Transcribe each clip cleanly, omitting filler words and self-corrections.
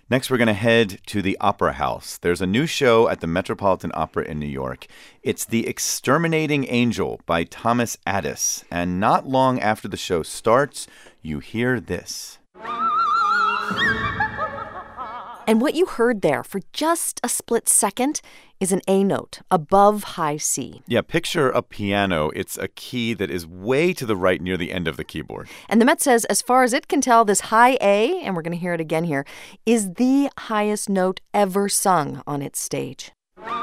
Next, we're going to head to the Opera House. There's a new show at the Metropolitan Opera in New York. It's The Exterminating Angel by Thomas Addis. And not long after the show starts, you hear this. And what you heard there for just a split second is an A note above high C. Yeah, picture a piano. It's a key that is way to the right near the end of the keyboard. And the Met says, as far as it can tell, this high A, and we're going to hear it again here, is the highest note ever sung on its stage.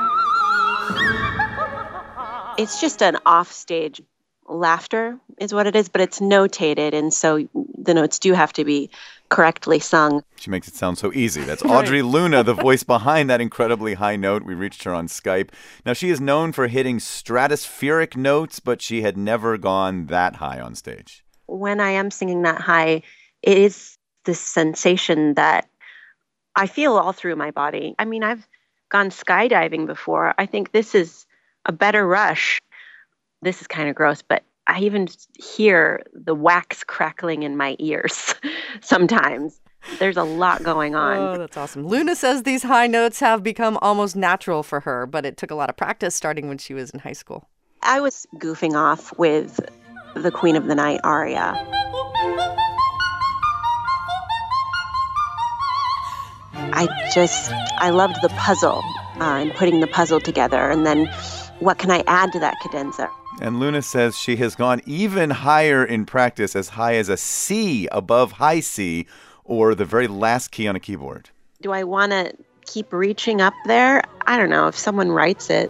It's just an offstage laughter is what it is, but it's notated, and so the notes do have to be correctly sung. She makes it sound so easy. That's Audrey Luna, the voice behind that incredibly high note. We reached her on Skype. Now, she is known for hitting stratospheric notes, but she had never gone that high on stage. When I am singing that high, it is this sensation that I feel all through my body. I mean, I've gone skydiving before. I think this is a better rush. This is kind of gross, but I even hear the wax crackling in my ears sometimes. There's a lot going on. Oh, that's awesome. Luna says these high notes have become almost natural for her, but it took a lot of practice starting when she was in high school. I was goofing off with the Queen of the Night aria. I loved the puzzle and putting the puzzle together, and then what can I add to that cadenza? And Luna says she has gone even higher in practice, as high as a C above high C, or the very last key on a keyboard. Do I want to keep reaching up there? I don't know, if someone writes it.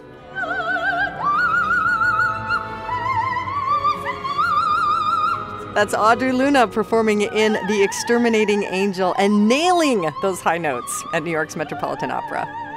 That's Audrey Luna performing in The Exterminating Angel and nailing those high notes at New York's Metropolitan Opera.